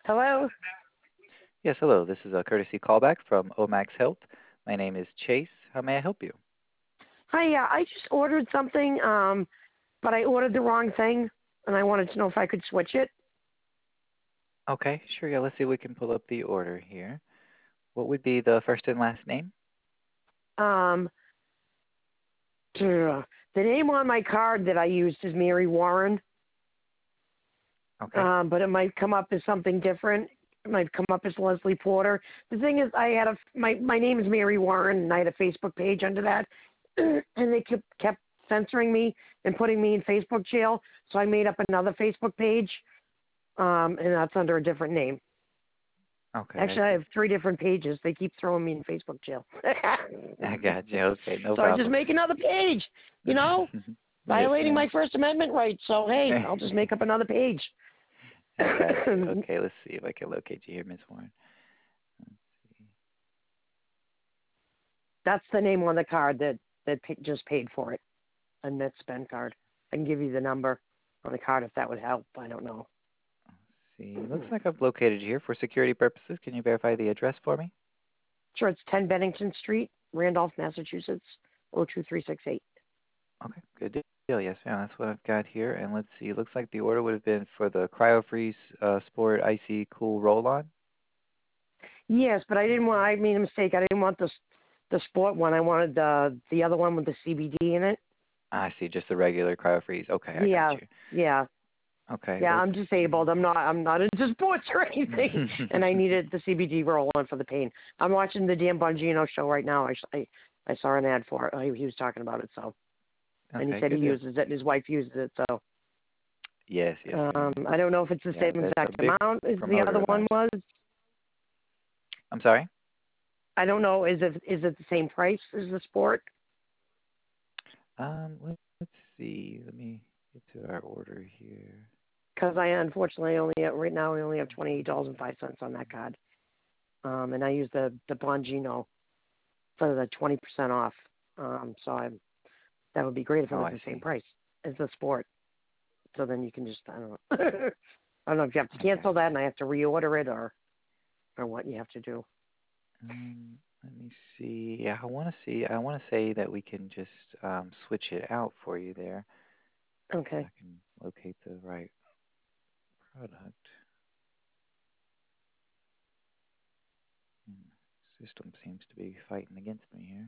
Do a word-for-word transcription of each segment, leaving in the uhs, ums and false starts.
Hello? Yes, hello. This is a courtesy callback from Omax Health. My name is Chase. How may I help you? Hi, yeah, I just ordered something, um, but I ordered the wrong thing, and I wanted to know if I could switch it. Okay, sure. Yeah, let's see if we can pull up the order here. What would be the first and last name? Um, the name on my card that I used is Mary Warren, Okay. um, but it might come up as something different. It might come up as Leslie Porter. The thing is, I had a my my name is Mary Warren, and I had a Facebook page under that, and they kept kept censoring me and putting me in Facebook jail. So I made up another Facebook page, um, and that's under a different name. Okay, I Actually, I see. have three different pages. They keep throwing me in Facebook jail. I got you. Okay, no So I just problem. make another page, you know, Yes, violating my ma'am. First Amendment rights. So, hey, I'll just make up another page. I got you. Okay, let's see if I can locate you here, Miss Warren. Let's see. That's the name on the card that, that pa- just paid for it, a net spend card. I can give you the number on the card if that would help. I don't know. See, looks like I've located you here for security purposes. Can you verify the address for me? Sure, it's ten Bennington Street, Randolph, Massachusetts, oh two three six eight. Okay, good deal. Yes, ma'am. That's what I've got here. And let's see. It looks like the order would have been for the CryoFreeze uh, Sport Icy Cool Roll-On. Yes, but I didn't want, I made a mistake. I didn't want the, the sport one. I wanted the, the other one with the C B D in it. I see. Just the regular CryoFreeze. Okay, I got Yeah, you. yeah. Okay, Yeah, let's I'm see. disabled. I'm not. I'm not into sports or anything, and I needed the C B D roll on for the pain. I'm watching the Dan Bongino show right now. I I, I saw an ad for it. He, he was talking about it. So, and he Okay, said he good deal. uses it, and his wife uses it. So, Yes, yes, um, ma'am. I don't know if it's the Yeah, same that's a exact big amount as the promoter other of one ours. was. I'm sorry? I don't know. Is it is it the same price as the sport? Um, let- let's see. Let me get to our order here. Because I unfortunately only right now I only have twenty eight dollars and five cents on that card. Um, and I use the the Bongino for the twenty percent off. Um, so I'm That would be great if it Oh, was I the same see. price as the sport. So then you can just I don't know. I don't know if you have to I got cancel that and you. I have to reorder it or or what you have to do. Um, let me see. Yeah, I want to see. I want to say that we can just um, switch it out for you there. If Okay. I can locate the right product. Hmm. System seems to be fighting against me here.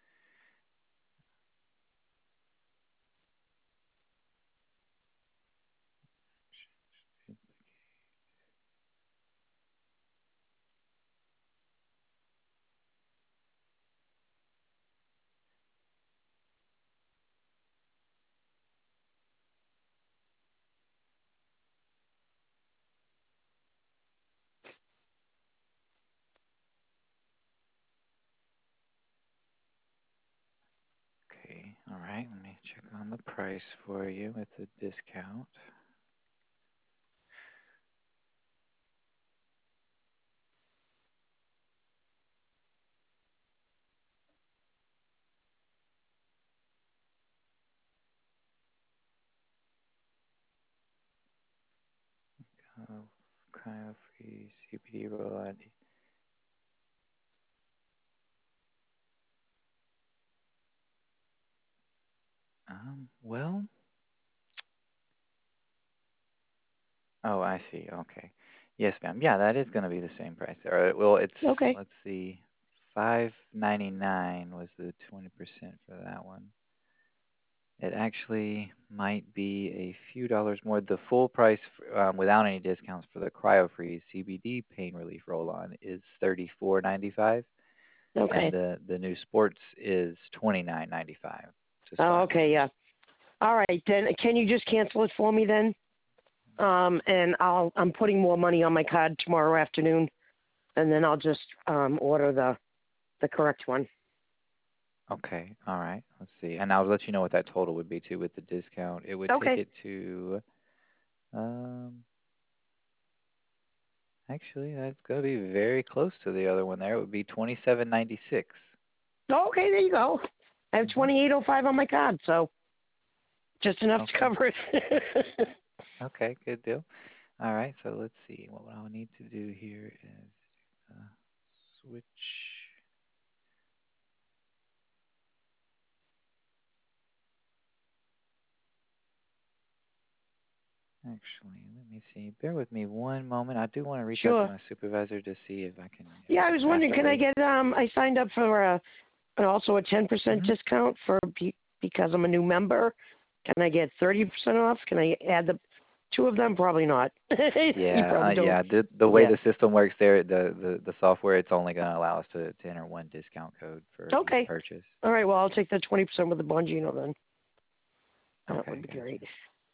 Okay, all right. Let me check on the price for you with the discount. Uh, Cryo free C B D roll on. Um, well, oh, I see. Okay. Yes, ma'am. Yeah, that is going to be the same price. All right. Well, it's Okay. let's see, five ninety nine was the twenty percent for that one. It actually might be a few dollars more. The full price um, without any discounts for the CryoFreeze C B D pain relief roll-on is thirty four ninety five, and Okay. the the new sports is twenty nine ninety five. Just Oh, five okay, dollars. yeah. All right, then can you just cancel it for me then? Um, and I'll I'm putting more money on my card tomorrow afternoon, and then I'll just um order the the correct one. Okay. All right. Let's see. And I'll let you know what that total would be too with the discount. It would take Okay. it to um actually that's gonna be very close to the other one there. It would be twenty seven ninety six. Okay, there you go. I have Mhm. twenty eight oh five on my card, so just enough to Okay. cover it. Okay, good deal. All right, so let's see. What I'll need to do here is uh, switch. Actually, let me see. Bear with me one moment. I do want to reach out to Sure. my supervisor to see if I can. If Yeah, it's I a was wondering, faster can I way. get um? I signed up for a, and also a ten percent Mm-hmm. discount for be- because I'm a new member. Can I get thirty percent off? Can I add the two of them? Probably not. You Yeah, uh, probably don't. yeah. The the way Yeah. the system works there, the, the, the software, it's only going to allow us to, to enter one discount code for each Okay. purchase. All right. Well, I'll take the twenty percent with the Bongino then. That would Okay, be gotcha. great.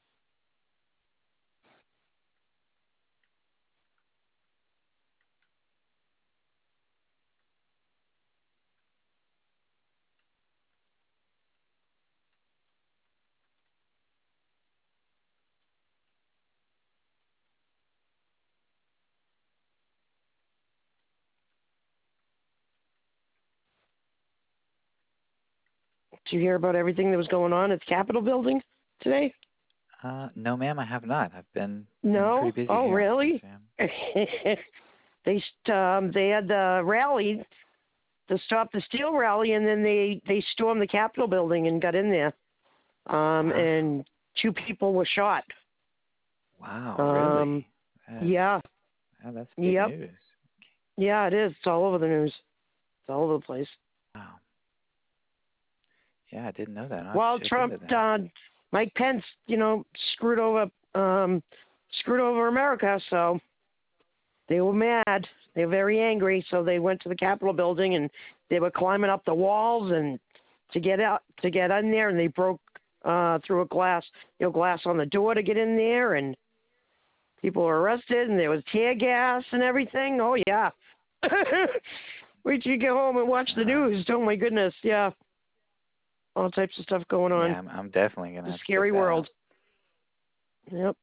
Did you hear about everything that was going on at the Capitol building today? Uh, no, ma'am, I have not. I've been been No. pretty busy Oh, here. Yes, really? ma'am. they um they had the rally, the Stop the Steal rally, and then they they stormed the Capitol building and got in there. Um, Wow. and two people were shot. Wow, Um, really? That, yeah. wow, that's big Yep. news. Yeah, it is. It's all over the news. It's all over the place. Wow. Yeah, I didn't know that. I'll have Well, to check Trump, into that. uh, Mike Pence, you know, screwed over, um, screwed over America. So they were mad. They were very angry. So they went to the Capitol building and they were climbing up the walls and to get out, to get in there, and they broke uh, through a glass, you know, glass on the door to get in there, and people were arrested, and there was tear gas and everything. Oh yeah. Wait till you get home and watch the Wow. news. Oh my goodness, yeah. All types of stuff going on. Yeah, I'm, I'm definitely gonna It's have a to check scary that world. out. Yep.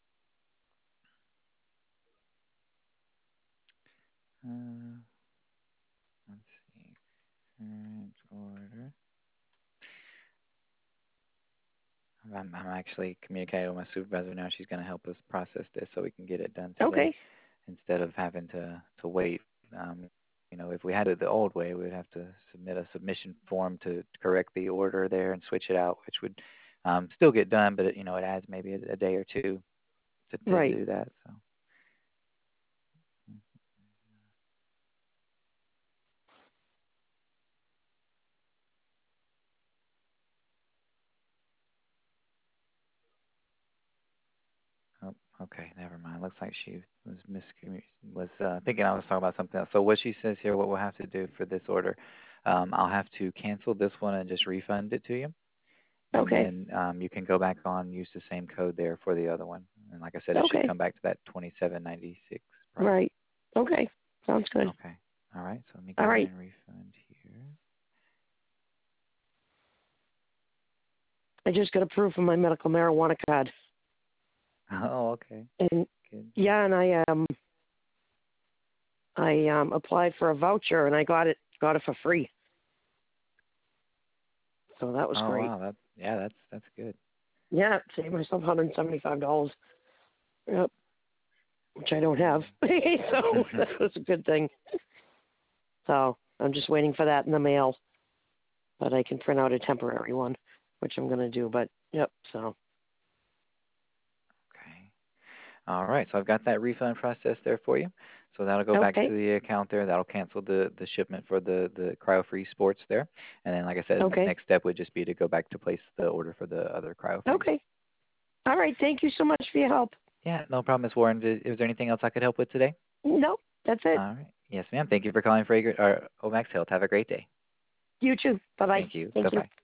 Uh, let's see. Current order. I'm, I'm actually communicating with my supervisor now. She's gonna help us process this so we can get it done today, Okay. instead of having to to wait. Um, you know, if we had it the old way, we would have to submit a submission form to correct the order there and switch it out, which would um, still get done, but it, you know, it adds maybe a, a day or two to, to Right. do that. So, oh, okay, never mind. Looks like she was miscommu- was uh, thinking I was talking about something else. So what she says here, what we'll have to do for this order, um, I'll have to cancel this one and just refund it to you. And Okay. then um, you can go back on, use the same code there for the other one. And like I said, it should Okay. come back to that twenty-seven ninety-six price. Right. Okay. Sounds good. Okay. All right. So let me All go in right. and refund here. I just got approved for my medical marijuana card. Oh, okay. And Good. yeah, and I um I um applied for a voucher and I got it got it for free. So that was Oh, great. wow. That yeah, that's that's good. Yeah, saved myself one hundred seventy-five dollars. Yep. Which I don't have. So that was a good thing. So I'm just waiting for that in the mail. But I can print out a temporary one, which I'm gonna do. But yep, so Okay. All right. So I've got that refund process there for you. So that'll go back okay. to the account there. That'll cancel the, the shipment for the, the cryo-free sports there. And then, like I said, Okay. next step would just be to go back to place the order for the other cryo-frees. Okay. All right. Thank you so much for your help. Yeah, no problem, Miz Warren. Is is there anything else I could help with today? No, that's it. All right. Yes, ma'am. Thank you for calling Fragrant or Omax Health. Have a great day. You too. Bye bye. Thank you. Thank you. Bye-bye.